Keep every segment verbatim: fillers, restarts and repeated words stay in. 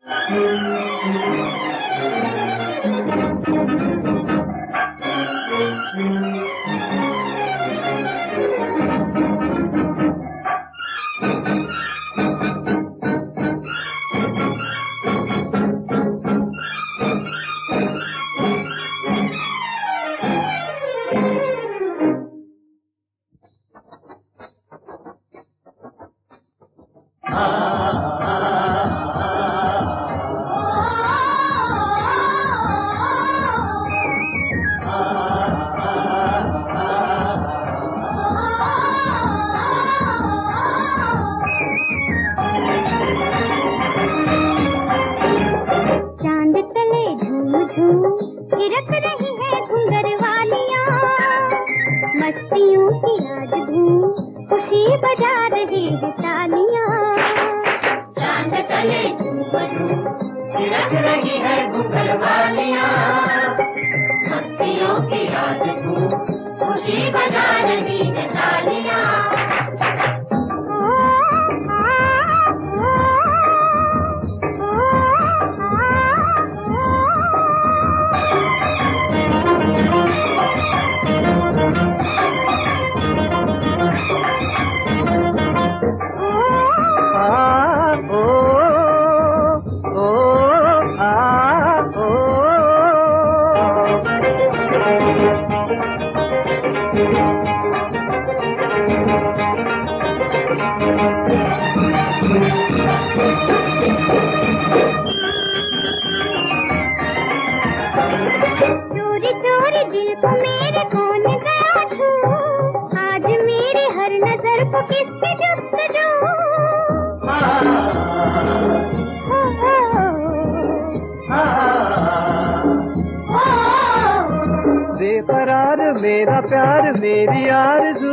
बेकरार मेरा प्यार मेरी आरज़ू,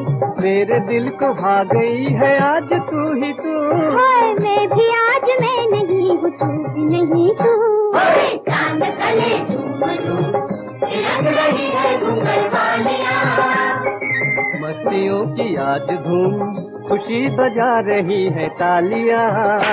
मेरे दिल को भा गई है आज तू ही तू। मैं भी आज मैं नहीं हूँ, तू भी नहीं तू। चांद तले झूम झूम थिरक रही है घुंघर वालियाँ, मस्तियों की आज धूम खुशी बजा रही है तालियाँ।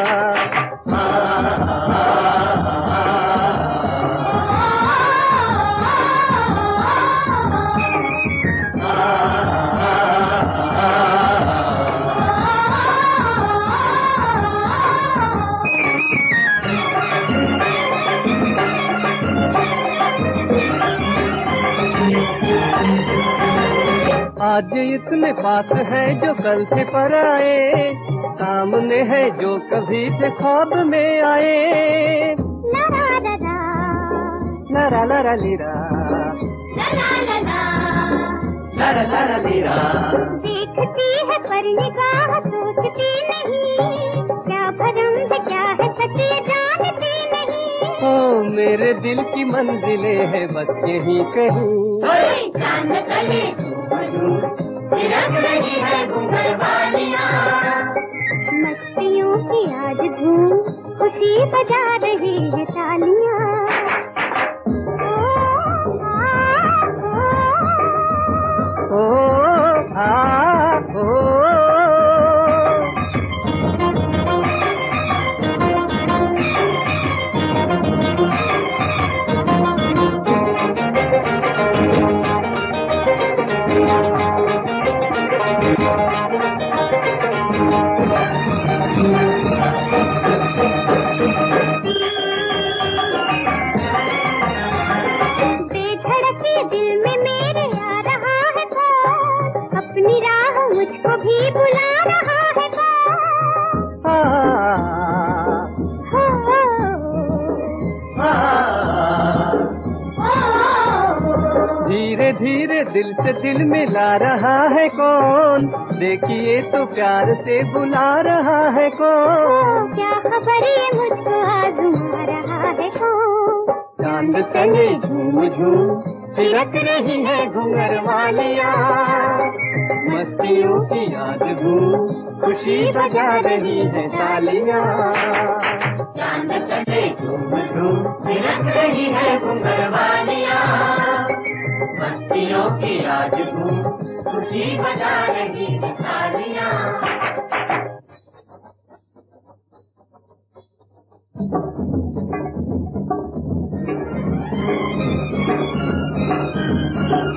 आज इतने पास है जो कल से पर आए, सामने है जो कभी से ख्वाब में आए। लरा लरा लरा लरा लीरा, लरा लरा लरा लरा लीरा। देखती है पर निगाह सोचती नहीं, क्या भरम है क्या है सच ये जानती नहीं। ओ मेरे दिल की मंजिलें है बस यहीं कहीं। चांद तले थिरक रही है घुंघर वालियाँ, मस्तियों की आज धूम खुशी बजा रही है तालियाँ। ओ आ ओ दिल में मेरे आ रहा है कौन, अपनी राह मुझको भी बुला रहा है कौन। धीरे धीरे दिल से दिल मिला रहा है कौन, देखिए तो प्यार से बुला रहा है कौन। क्या खबर ये मुझको आज़मा रहा है कौन। चांद तले झूम झूम थिरक रही है घुंघर वालियाँ, मस्तियों की आज धूम खुशी बजा रही है तालियाँ। चांद तले झूम झूम थिरक रही है घुंघर वालियाँ, मस्तियों की आज धूम खुशी बजा रही है तालियाँ। है।